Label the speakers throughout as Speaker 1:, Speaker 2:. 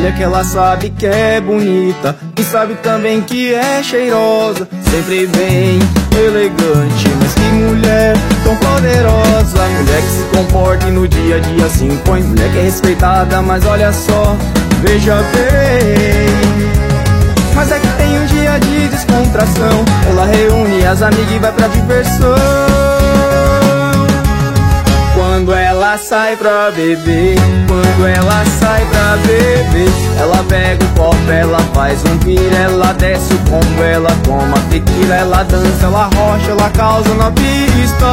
Speaker 1: mulher que ela sabe que é bonita e sabe também que é cheirosa, sempre bem elegante. Mas que mulher tão poderosa, mulher que se comporta e no dia a dia se impõe, mulher que é respeitada, mas olha só, veja bem. Mas é que tem um dia de descontração, ela reúne as amigas e vai pra diversão. Quando ela sai pra beber, quando ela sai pra beber, ela pega o copo, ela faz um vira, ela desce o combo, ela toma tequila, ela dança, ela rocha, ela causa na pista.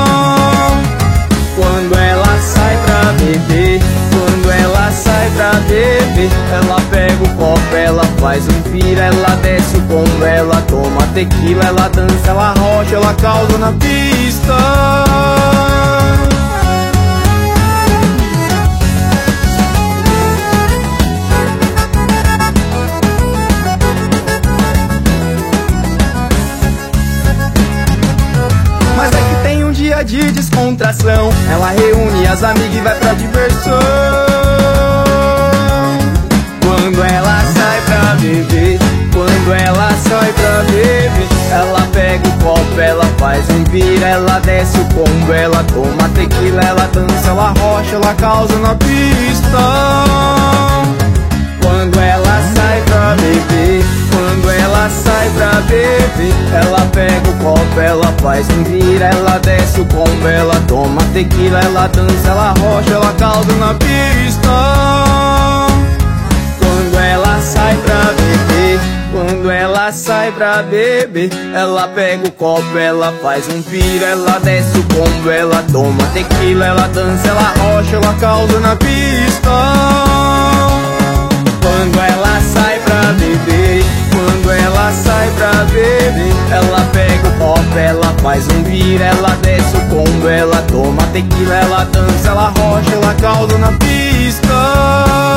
Speaker 1: Quando ela sai pra beber, quando ela sai pra beber, ela pega o copo, ela faz um vira, ela desce o combo, ela toma tequila, ela dança, ela rocha, ela causa na pista. De descontração, ela reúne as amigas e vai pra diversão. Quando ela sai pra beber, quando ela sai pra beber, ela pega o copo, ela faz um vira, ela desce o combo, ela toma tequila, ela dança, ela rocha, ela causa na pista. Quando ela sai pra beber, quando ela sai pra beber, ela pega o copo, ela faz um vira, ela desce o combo, ela toma tequila, ela dança, ela rocha, ela causa na pista. Quando ela sai pra beber, quando ela sai pra beber, ela pega o copo, ela faz um vira, ela desce o combo, ela toma tequila, ela dança, ela rocha, ela causa na pista. Quando ela sai pra beber, quando ela sai pra beber, ela pega o copo, ela faz um vira, ela desce o combo, ela toma tequila, ela dança, ela rocha, ela causa na pista.